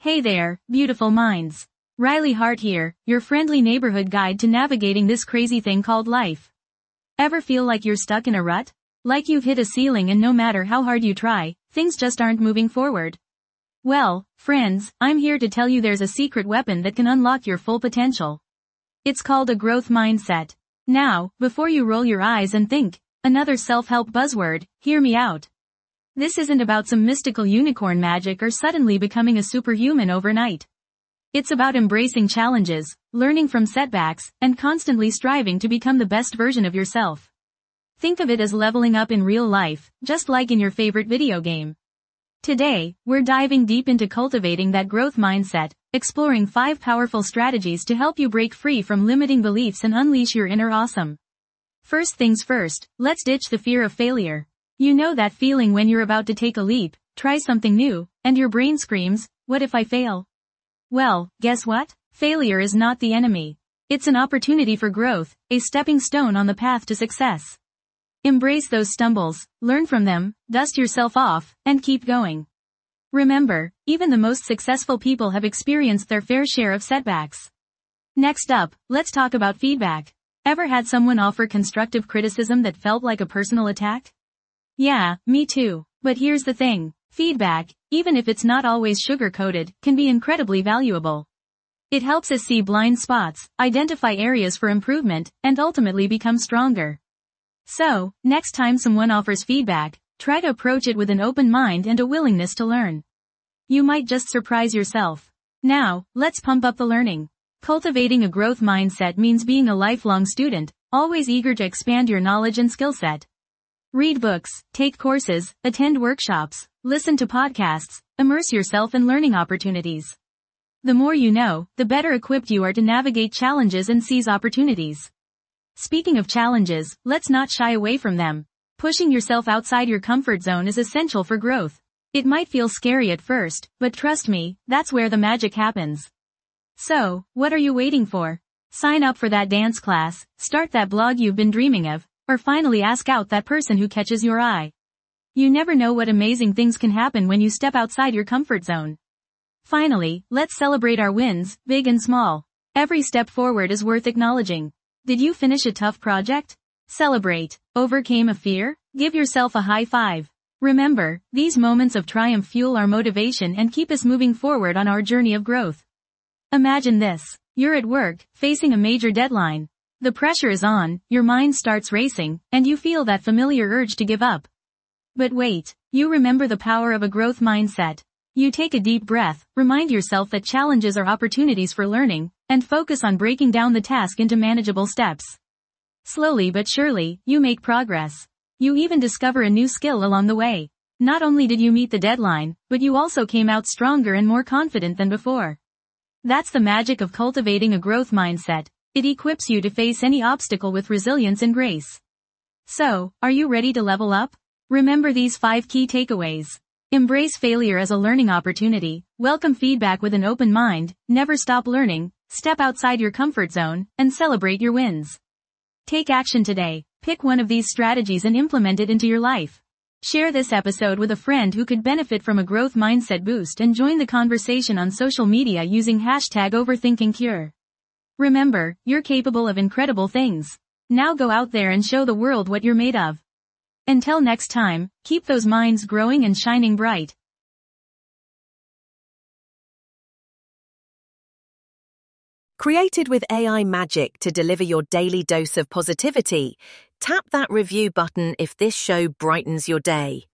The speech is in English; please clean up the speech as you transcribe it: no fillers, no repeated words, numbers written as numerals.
Hey there, beautiful minds. Riley Hart here, your friendly neighborhood guide to navigating this crazy thing called life. Ever feel like you're stuck in a rut? Like you've hit a ceiling and no matter how hard you try, things just aren't moving forward? Well, friends, I'm here to tell you there's a secret weapon that can unlock your full potential. It's called a growth mindset. Now, before you roll your eyes and think, another self-help buzzword, hear me out. This isn't about some mystical unicorn magic or suddenly becoming a superhuman overnight. It's about embracing challenges, learning from setbacks, and constantly striving to become the best version of yourself. Think of it as leveling up in real life, just like in your favorite video game. Today, we're diving deep into cultivating that growth mindset, exploring 5 powerful strategies to help you break free from limiting beliefs and unleash your inner awesome. First things first, let's ditch the fear of failure. You know that feeling when you're about to take a leap, try something new, and your brain screams, what if I fail? Well, guess what? Failure is not the enemy. It's an opportunity for growth, a stepping stone on the path to success. Embrace those stumbles, learn from them, dust yourself off, and keep going. Remember, even the most successful people have experienced their fair share of setbacks. Next up, let's talk about feedback. Ever had someone offer constructive criticism that felt like a personal attack? Yeah, me too. But here's the thing. Feedback, even if it's not always sugar-coated, can be incredibly valuable. It helps us see blind spots, identify areas for improvement, and ultimately become stronger. So, next time someone offers feedback, try to approach it with an open mind and a willingness to learn. You might just surprise yourself. Now, let's pump up the learning. Cultivating a growth mindset means being a lifelong student, always eager to expand your knowledge and skill set. Read books, take courses, attend workshops, listen to podcasts, immerse yourself in learning opportunities. The more you know, the better equipped you are to navigate challenges and seize opportunities. Speaking of challenges, let's not shy away from them. Pushing yourself outside your comfort zone is essential for growth. It might feel scary at first, but trust me, that's where the magic happens. So, what are you waiting for? Sign up for that dance class, start that blog you've been dreaming of, or finally ask out that person who catches your eye. You never know what amazing things can happen when you step outside your comfort zone. Finally, let's celebrate our wins, big and small. Every step forward is worth acknowledging. Did you finish a tough project? Celebrate. Overcame a fear? Give yourself a high five. Remember, these moments of triumph fuel our motivation and keep us moving forward on our journey of growth. Imagine this. You're at work, facing a major deadline. The pressure is on, your mind starts racing, and you feel that familiar urge to give up. But wait, you remember the power of a growth mindset. You take a deep breath, remind yourself that challenges are opportunities for learning, and focus on breaking down the task into manageable steps. Slowly but surely, you make progress. You even discover a new skill along the way. Not only did you meet the deadline, but you also came out stronger and more confident than before. That's the magic of cultivating a growth mindset. It equips you to face any obstacle with resilience and grace. So, are you ready to level up? Remember these 5 key takeaways. Embrace failure as a learning opportunity, welcome feedback with an open mind, never stop learning, step outside your comfort zone, and celebrate your wins. Take action today. Pick one of these strategies and implement it into your life. Share this episode with a friend who could benefit from a growth mindset boost and join the conversation on social media using #OverthinkingCure. Remember, you're capable of incredible things. Now go out there and show the world what you're made of. Until next time, keep those minds growing and shining bright. Created with AI magic to deliver your daily dose of positivity, tap that review button if this show brightens your day.